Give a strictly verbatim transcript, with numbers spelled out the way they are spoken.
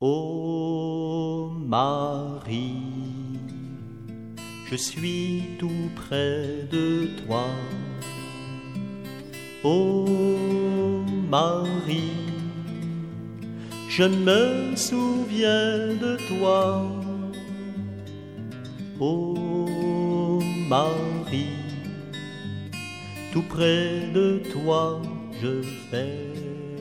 Ô Marie, je suis tout près de toi. Ô Marie, je me souviens de toi. Ô Marie, tout près de toi je vais.